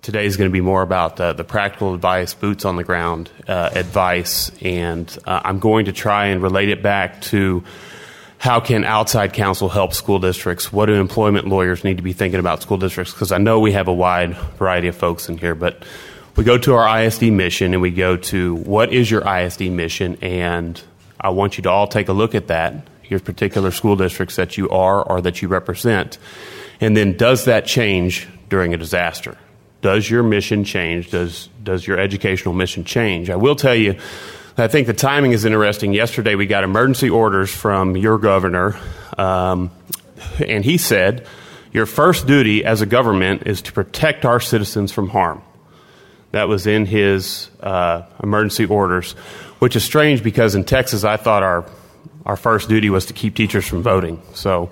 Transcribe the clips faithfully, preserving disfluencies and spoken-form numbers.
today is going to be more about uh, the practical advice, boots on the ground uh, advice, and uh, I'm going to try and relate it back to how can outside counsel help school districts? What do employment lawyers need to be thinking about school districts? Because I know we have a wide variety of folks in here, but we go to our I S D mission and we go to what is your I S D mission, and I want you to all take a look at that, your particular school districts that you are or that you represent, and then does that change during a disaster? Does your mission change? Does does your educational mission change? I will tell you, I think the timing is interesting. Yesterday we got emergency orders from your governor, um, and he said, your first duty as a government is to protect our citizens from harm. That was in his uh, emergency orders, which is strange because in Texas I thought our our first duty was to keep teachers from voting. So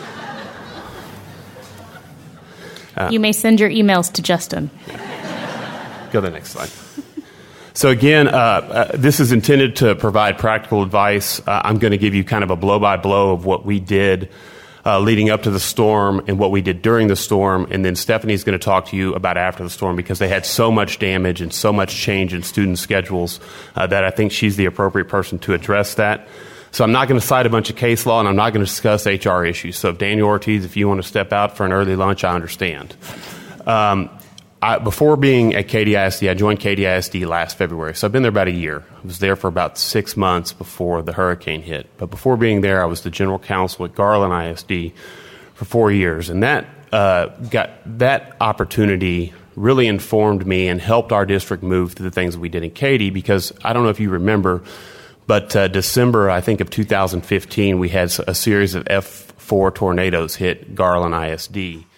uh, you may send your emails to Justin. Go to the next slide. So again, uh, uh, this is intended to provide practical advice. Uh, I'm going to give you kind of a blow-by-blow of what we did uh, leading up to the storm and what we did during the storm, and then Stephanie's going to talk to you about after the storm because they had so much damage and so much change in student schedules uh, that I think she's the appropriate person to address that. So I'm not going to cite a bunch of case law, and I'm not going to discuss H R issues. So if Daniel Ortiz, if you want to step out for an early lunch, I understand. Um, I, before being at K D I S D, I joined K D I S D last February, so I've been there about a year. I was there for about six months before the hurricane hit. But before being there, I was the general counsel at Garland I S D for four years, and that uh, got that opportunity really informed me and helped our district move through the things that we did in Katy. Because I don't know if you remember, but uh, December, I think of two thousand fifteen, we had a series of F four tornadoes hit Garland I S D.